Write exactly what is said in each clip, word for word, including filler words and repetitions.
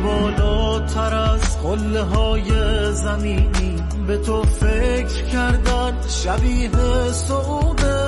بالاتر از قله های زمینی، به تو فکر کردن شبیه صعوده.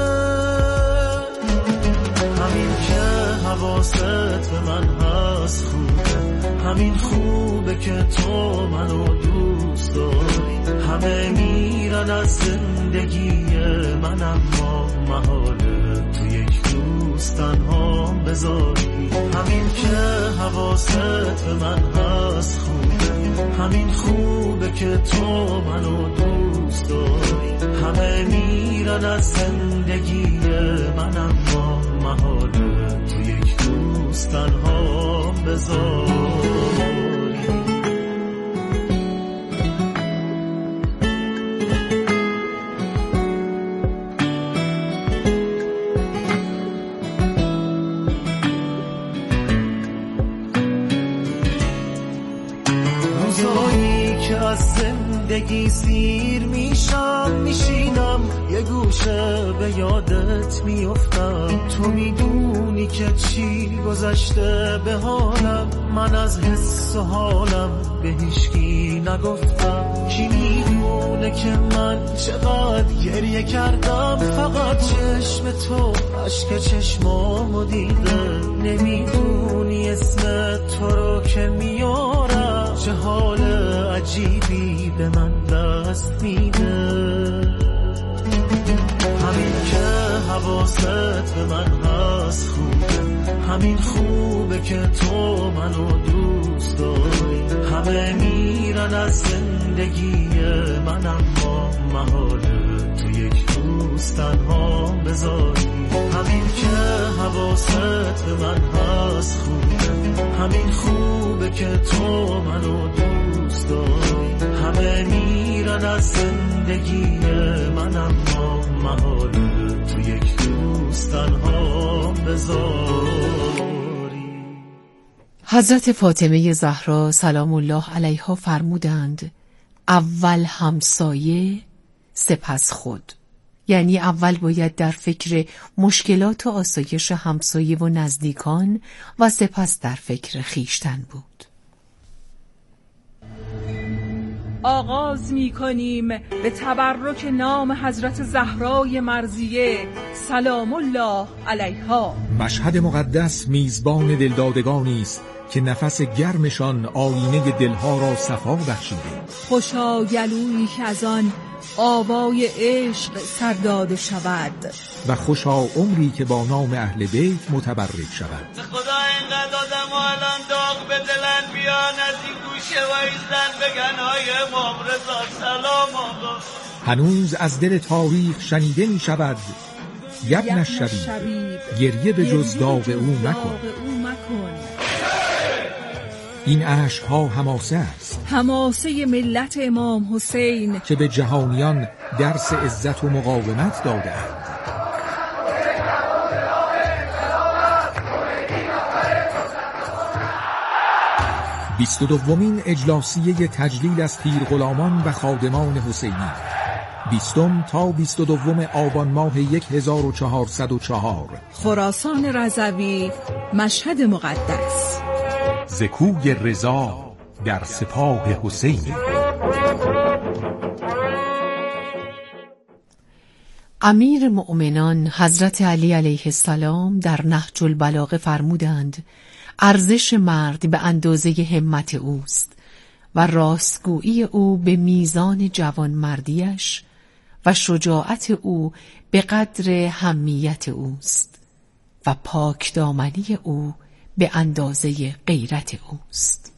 همین که حواست به من هست خوبه، همین خوبه که تو منو دوست داری. همه میرن از زندگی من اما محاله تو یک دوست تنها بذاری. همین که حواست به من هست خوبه، همین خوبه که تو منو دوست داری. همه میرن از زندگی من اما محاله تو یک دوست تنها بذاری. از زندگی سیر میشم، میشینم یه گوشه به یادت میافتم. تو میدونی که چی گذشته به حالم، من از حس و حالم به هیچکی نگفتم. کی میدونه که من چقدر گریه کردم، فقط چشم تو عشق چشمامو دیده. نمیدونی اسم تو رو که میارم، چه حال عجیبی به من دست میده. همین که حواست به من هست خوبه، همین خوبه که تو منو دوست داری. همه میرن از زندگی من اما محاله تو یک دوست تنها بذاری. همین که حواست به من هست خوبه، همین خوبه که تو منو دوست داری. همه میرن از زندگی من اما محاله تو یک دوست تنها بذاری. حضرت فاطمه زهرا سلام الله علیها فرمودند اول همسایه سپس خود. یعنی اول باید در فکر مشکلات و آسایش همسایه و نزدیکان و سپس در فکر خویشتن بود. آغاز می کنیم به تبرک نام حضرت زهرای مرضیه سلام الله علیها. مشهد مقدس میزبان دلدادگانی است که نفس گرمشان آینه دلها را صفا بخشیده. خوشا گلویی که از آن آوای عشق سرداده شود و خوشا عمری که با نام اهل بیت متبرک شود. خدا اینقدر آدم و الان داغ به دلن بیان از این گوشه و ایزن بگن های امام رضا سلام آقا. هنوز از دل تاریخ شنیده می شود یبن الشبیب گریه به جز داغ او مکن. این عشق‌ها حماسه است، حماسه ملت امام حسین که به جهانیان درس عزت و مقاومت داده است. بیست و دومین اجلاسیه تجلیل از پیر غلامان و خادمان حسینی، بیستم تا بیست و دوم آبان ماه یک هزار و چهارصد و چهار، خراسان رضوی، مشهد مقدس. زکوی رضا در سپاه حسین. امیر مؤمنان حضرت علی علیه السلام در نهج البلاغه فرمودند ارزش مرد به اندازه همت اوست و راستگویی او به میزان جوانمردیش و شجاعت او به قدر حمیت اوست و پاکدامنی او به اندازه غیرت اوست.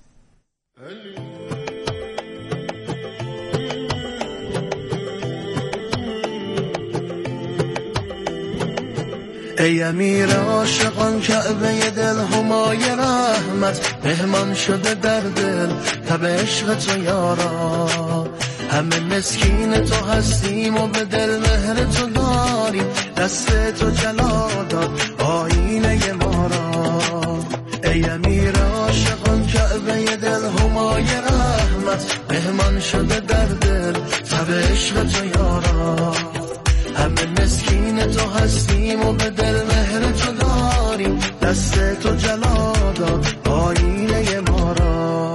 ای امیر عاشقان کعبه دل همای رحمت، مهمان شده در دل تب عشق تو یارا. همه مسکین تو هستیم و به دل مهر تو داریم، دست تو جلا داد آینه ما را. ای امیر عاشقان کعبه دل همای رحمت، مهمان شده در دل تب عشق تو یارا. همه مسکین تو هستیم و به دل مهر تو داریم، دست تو جلا داد آینه ما را.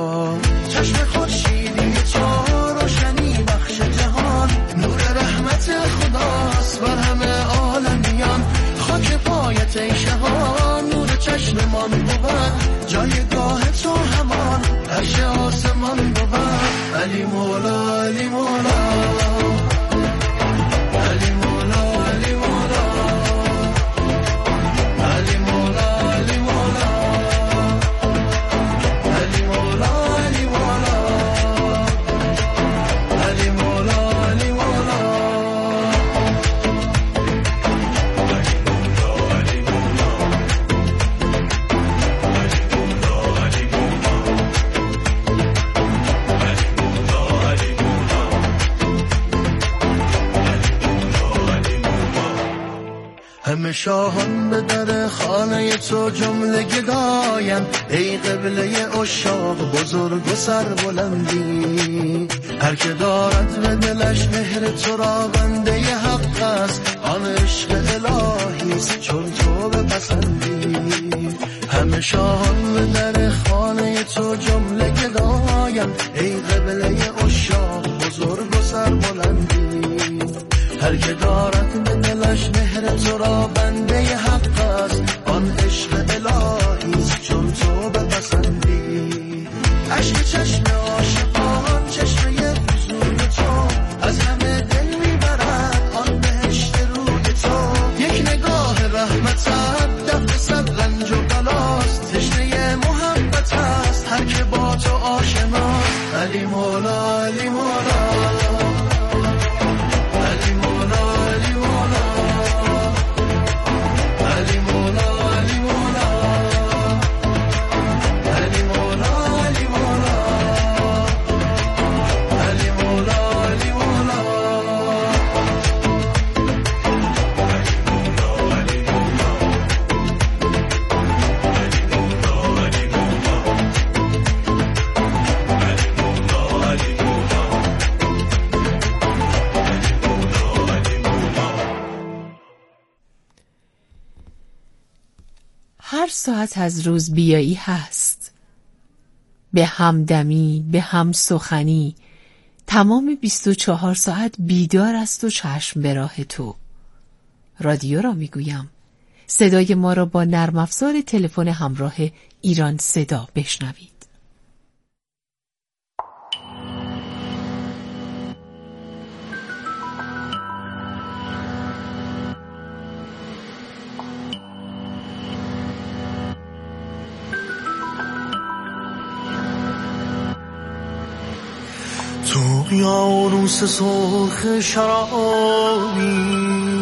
علی مولا علی مولا علی مولا علی مولا علی مولا علی مولا علی مولا علی مولا علی مولا علی مولا همه شاهان به در خانه تو جمله گداین، ای قبله عشاق بزرگ و سربلندی. هر که دارد به دلش مهر تو را بنده حق است، آن عشق الهی است چون تو بپسندی. همه شاهان به در خانه تو جمله گداین، ای قبله عشاق بزرگ و سربلندی. هر که دارد به دلش مهر تو را بنده حق است، آن عشق الهی است چون تو بپسندی. عشق چشم عاشقان چشمه حضور تو، از همه دل میبرد آن بهشت روی تو. یک نگاه رحمتت دفع صد رنج و بلاست، تشنه محبت است هر که با تو آشناست. علی مولا علی مولا هر ساعت از روز بیایی هست، به همدمی به هم سخنی، تمام بیست و چهار ساعت بیدار است و چشم به راه تو. رادیو را میگویم، صدای ما را با نرم افزار تلفن همراه ایران صدا بشنوید. تو یانوس سرخ شرابی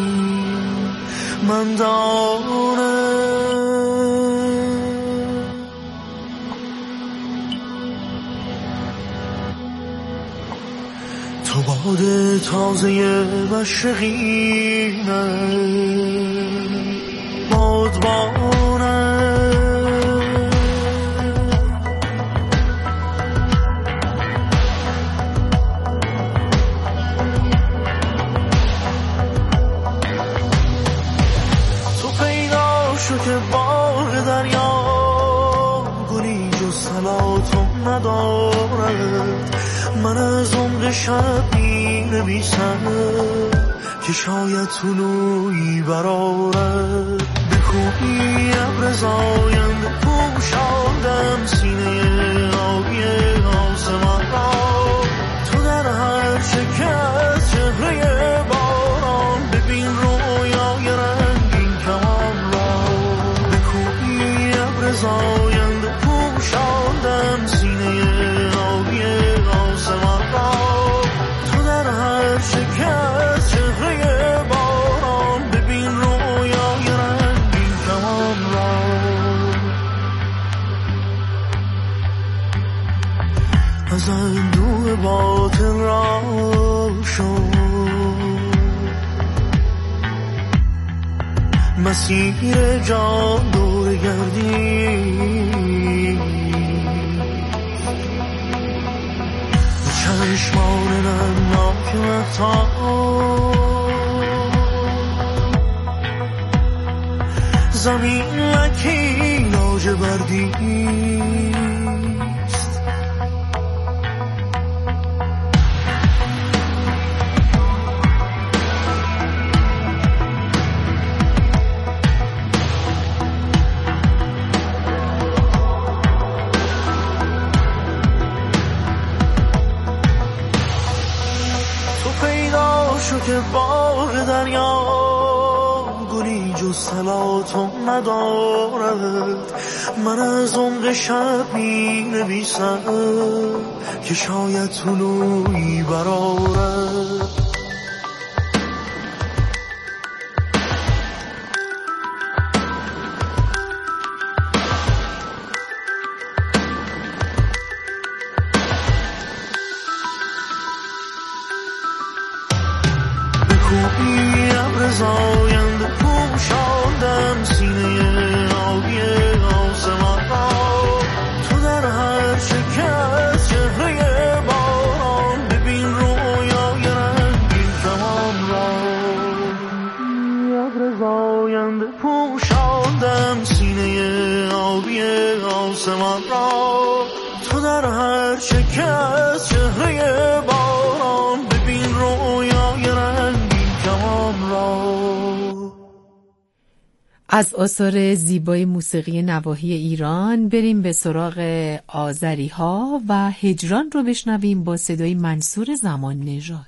من دانه، تو باد تازه مشرقینه بادبانه. که باغ دریا گلی جز سلاتم ندارد، من از عمق شب می نویسم که شاید طلوعی برآرد. به کوهی ابر زاینده پوشاندم سینه آبی آسمان را، تو در هر چکه از چهره باران ببین رویای رنگین کمان را. زاینده پوشاندم سینه آبی آسمان را، تو در هر شکه از چهره باران ببین رویای رنگین کمان را. از اندوه باطل را شد مسیر جان دور گردی، چشمان نمناک مهتاب زمین لکی لاجوردی است. که بار دریا گلی جز سلاتم ندارد. من از عمق شب می نویسم که شاید طلوعی برآرد. بکوبی ابر زاینده پوشاندم سینه آبی آسمان را. تو در هر چکه از چهره باران ببین رویای رنگین کمان را. ابر زاینده پوشاندم سینه آبی آسمان را. تو در هر چکه از چهره باران ببین رویای رنگین کمان را. از آثار زیبای موسیقی نواحی ایران بریم به سراغ آذری ها و هجران رو بشنویم با صدای منصور زمان نژاد.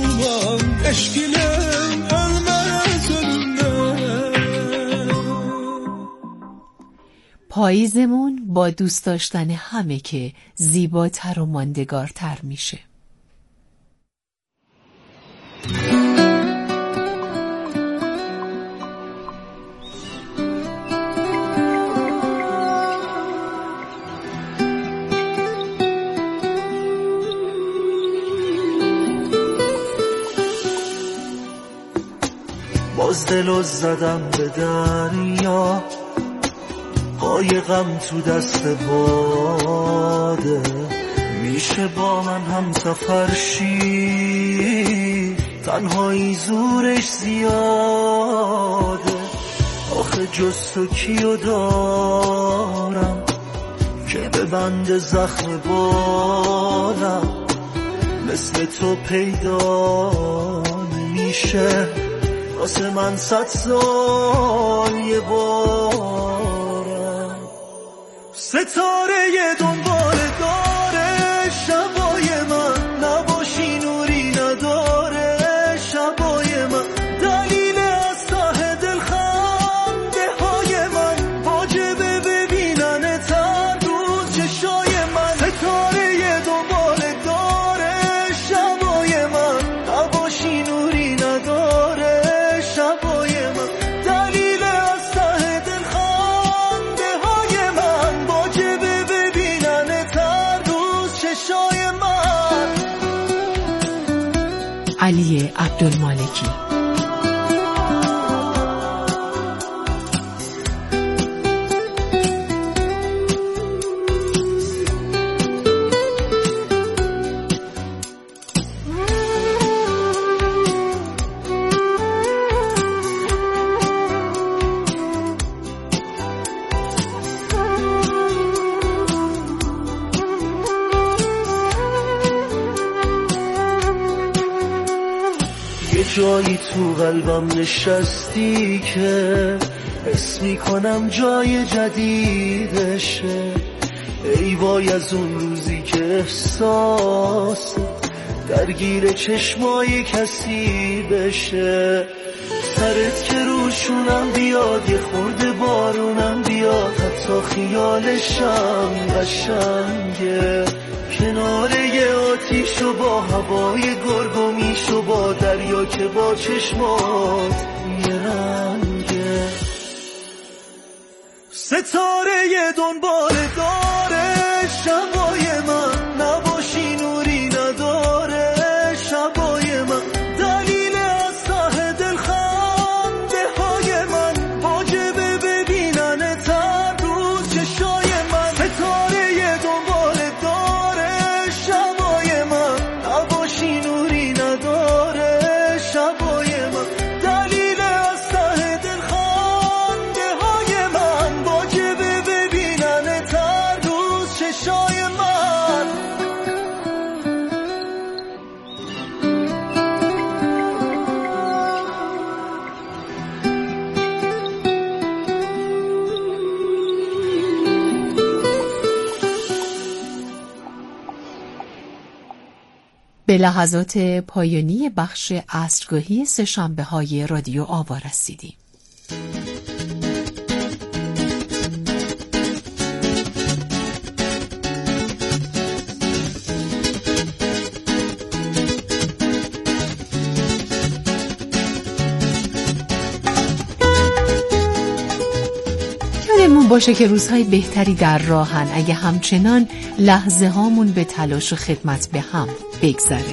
olmam, eşkile ölmez ölümden. پاییزمون با دوست داشتن همه که زیباتر و ماندگارتر میشه. باز دلو زدم به دریا، قایقم تو دست باده، میشه با من هم سفر شی، تنهایی زورش زیاده. آخه جز تو کیو دارم که به بند زخم بالم، مثل تو پیدا نمیشه واسه من صد سال یه بارم. ستاره یه دنبال داره شبای من، نباشی نوری نداره شبای من، دلیل از ته دل خنده های من، واجبه ببینن تر روز چشای من. ستاره یه دنبال داره شبای من، نباشی نوری نداره شبای من، دلیل از ته دل خنده های من، واجبه ببینن تر روز چشای من. علی عبدالمالکی. جایی تو قلبم نشستی که حس میکنم جای جدیدشه. ای وای از اون روزی که احساس درگیر چشمای کسی بشه. سرت که روشونم بیاد، یه خورده بارونم بیاد، حتی خیالشم قشنگه. کناره یه آتیش و با هوای گرگومیش و با دریا که با چشمات یه رنگه. ستاره یه دنبال داره شبای من، نباشی نوری نداره شبای من، دلیل از ته دل خنده های من، واجبه ببینن تر روز چشای من. ستاره یه دنبال داره شبای من، نباشی نوری نداره شبای من، دلیل از ته دل خنده های من، واجبه ببینن تر روز چشای من. به لحظات پایانی بخش عصرگاهی سه‌شنبه های رادیو آوا رسیدیم. یادمون باشه که روزهای بهتری در راهن اگه همچنان لحظه هامون به تلاش و خدمت به هم بگذره.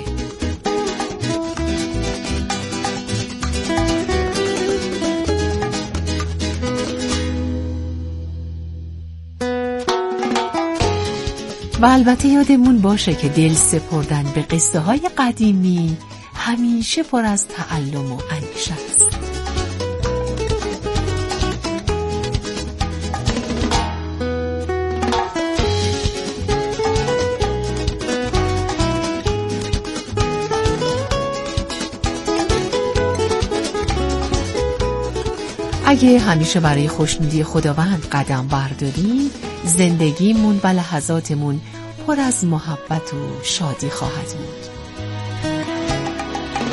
و البته یادمون باشه که دل سپردن به قصه های قدیمی همیشه پر از تعلم و اندیشه است. اگه همیشه برای خوشنودی خداوند قدم برداریم، زندگیمون و لحظاتمون پر از محبت و شادی خواهد بود.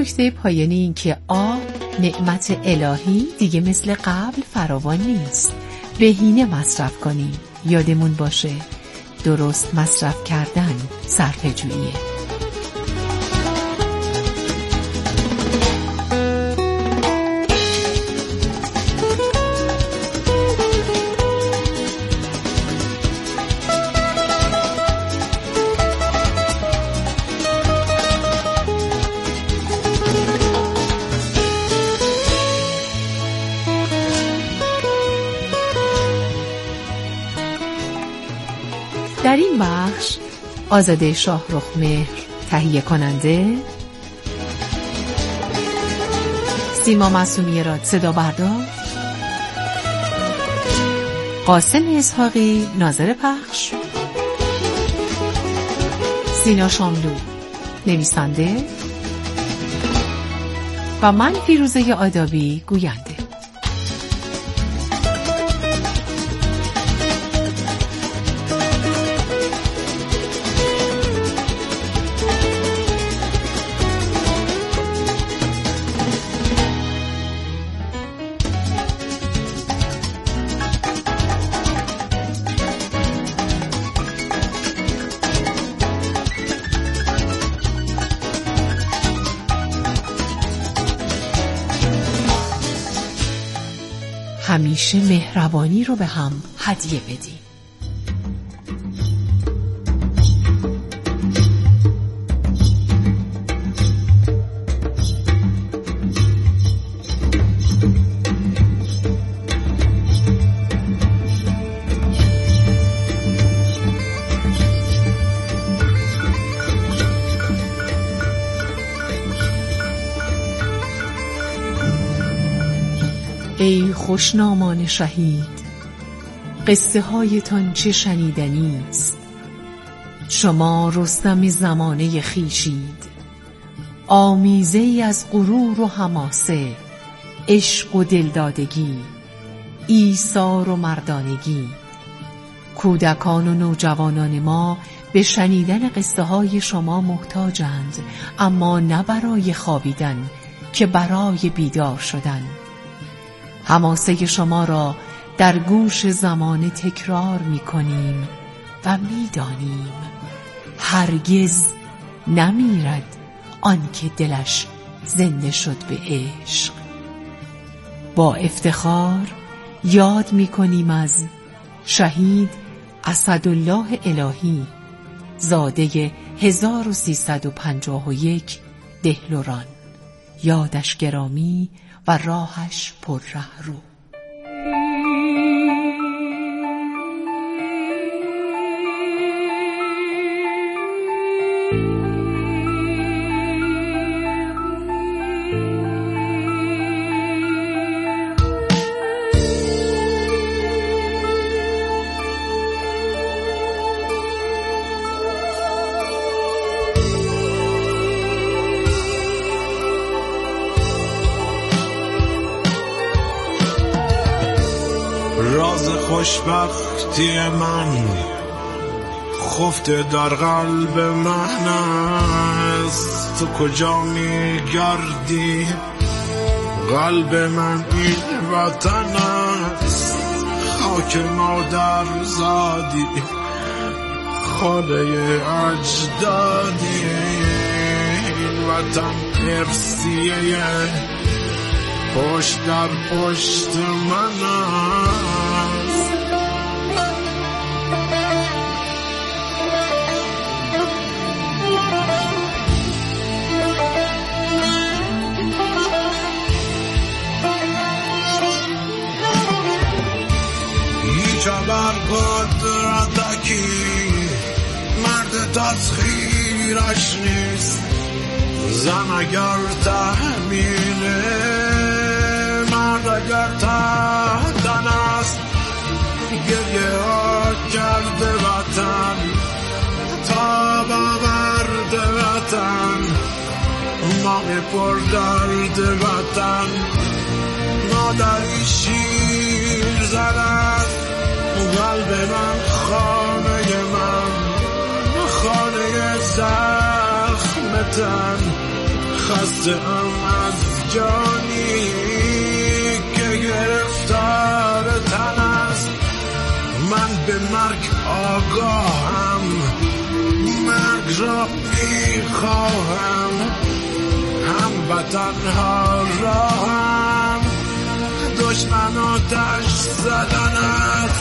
نکته پایانی این که آب نعمت الهی دیگه مثل قبل فراوان نیست. بهینه مصرف کنیم. یادمون باشه درست مصرف کردن صرفه‌جوییه. در این بخش آزاده شاهرخمهر تهیه کننده، سیما معصومی راد صدا بردار، قاسم اسحاقی ناظر پخش، سینا شاملو نویسنده و من فیروزه آدابی گوینده. همیشه مهربانی رو به هم هدیه بدیم. ای خوشنامان شهید، قصه هایتان چه شنیدنی است. شما رستم زمانه خویشید، آمیزه ای از غرور و حماسه، عشق و دلدادگی، ایثار و مردانگی. کودکان و نوجوانان ما به شنیدن قصه های شما محتاجند، اما نه برای خوابیدن که برای بیدار شدن. حماسه شما را در گوش زمانه تکرار می کنیم و می دانیم هرگز نمیرد آن که دلش زنده شد به عشق. با افتخار یاد می کنیم از شهید اسدالله الهی، زاده هزار و سیصد و پنجاه و یک دهلوران. یادش گرامی و راهش پر ره رو. راز خوشبختی من خفته در قلب من است. تو کجا میگردی؟ قلب من این وطن است. خاک مادر زادی، خانه اجدادی. این وطن ارثیه پشت در پشت من است. هیچ بر قدرتکی مرد تسخیرش نیست. زن اگر تحمیله، مرد اگر تحتن است. گریه ها کرده وطن، تاب آورد وطن. ماه پر درد وطن، مادری شیر زند. قلب من خانه من، خانه زخم تن، خسته ام از جانی که گرفتار تن است. من به مرگ آگاهم، مرگ را میخواهم، هموطن ها راهم دشمن آتش زدن است.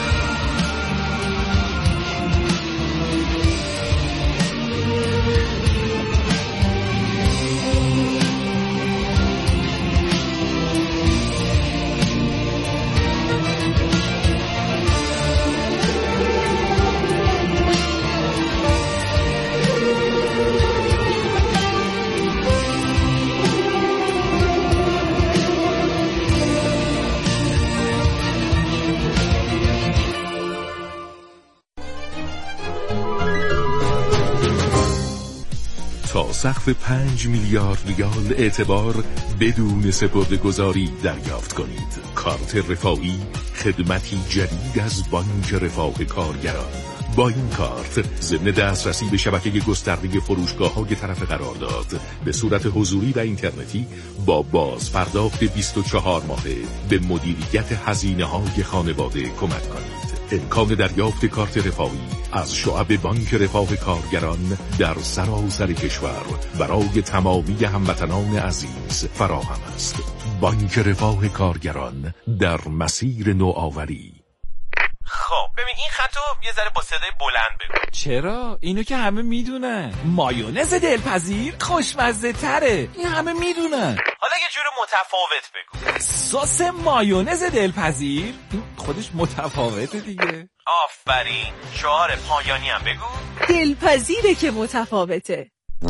تا سقف پنج میلیارد ریال اعتبار بدون سپرده‌گذاری دریافت کنید. کارت رفاهی، خدمتی جدید از بانک رفاه کارگران. با این کارت ضمن دسترسی به شبکه گسترده فروشگاه‌های طرف قرارداد به صورت حضوری و اینترنتی با باز پرداخت بیست و چهار ماهه به مدیریت هزینه‌های خانواده کمک کنید. امکان دریافت کارت رفاهی از شعب بانک رفاه کارگران در سراسر کشور برای تمامی هموطنان عزیز فراهم است. بانک رفاه کارگران در مسیر نوآوری. خب ببین این خطو یه ذره با صدای بلند بگو. چرا؟ اینو که همه میدونن. مایونز دلپذیر خوشمزه تره، این همه میدونن. حالا یه جور متفاوت بگو. سس مایونز دلپذیر این خودش متفاوته دیگه. آفرین، شعار پایانی هم بگو. دلپذیره که متفاوته.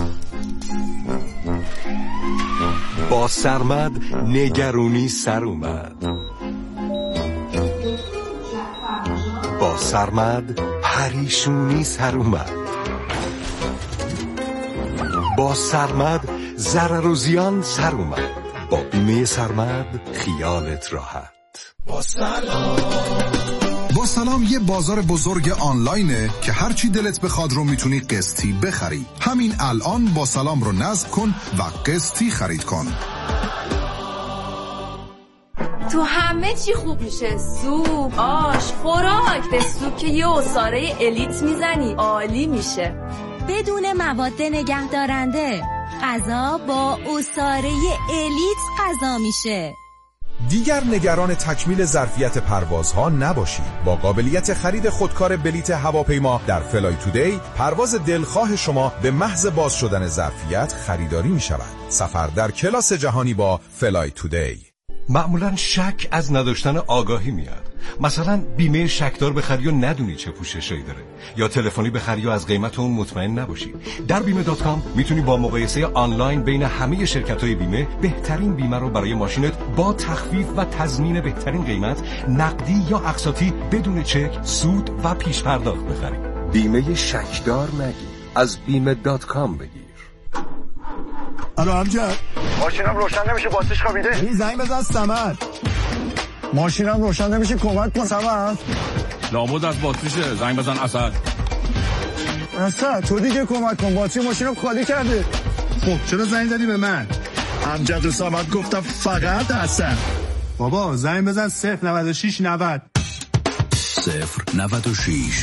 با سرمد نگرونی سر اومد، با سرمد پریشونی سر اومد، با سرمد ضرر و زیان سر اومد. با بیمه سرمد خیالت راحت. با سلام با سلام یه بازار بزرگ آنلاینه که هرچی دلت بخواد رو میتونی قسطی بخری. همین الان با سلام رو نصب کن و قسطی خرید کن. تو همه چی خوب میشه، سوپ، آش، خوراک. به سوپ که یه عصاره الیت میزنی عالی میشه بدون مواد نگهدارنده. غذا با عصاره الیت غذا میشه. دیگر نگران تکمیل ظرفیت پروازها نباشید. با قابلیت خرید خودکار بلیت هواپیما در فلای تودی، پرواز دلخواه شما به محض باز شدن ظرفیت خریداری می شود. سفر در کلاس جهانی با فلای تودی. معمولا شک از نداشتن آگاهی میاد. مثلا بیمه شکدار بخری و ندونی چه پوششایی داره، یا تلفنی بخری و از قیمت اون مطمئن نباشی. در بیمه دات کام میتونی با مقایسه آنلاین بین همه شرکت‌های بیمه بهترین بیمه رو برای ماشینت با تخفیف و تضمین بهترین قیمت، نقدی یا اقساطی، بدون چک، سود و پیش پرداخت بخری. بیمه شکدار نگیر، از بیمه دات کام بگیر. الو امجد، ماشینم روشن نمیشه، باتریش خوابیده. این زنگ بزن سمر. ماشینم روشن نمیشه، کمک کن سمر. لابد از باتریشه، زنگ بزن اسد. اسد تو دیگه کمک کن، باتری ماشینم خالی کرده. خب چرا زنگ زدی به من؟ امجد و سمر گفتم فقط اسد. بابا زنگ بزن صفر نود و شش نود صفر نود و شش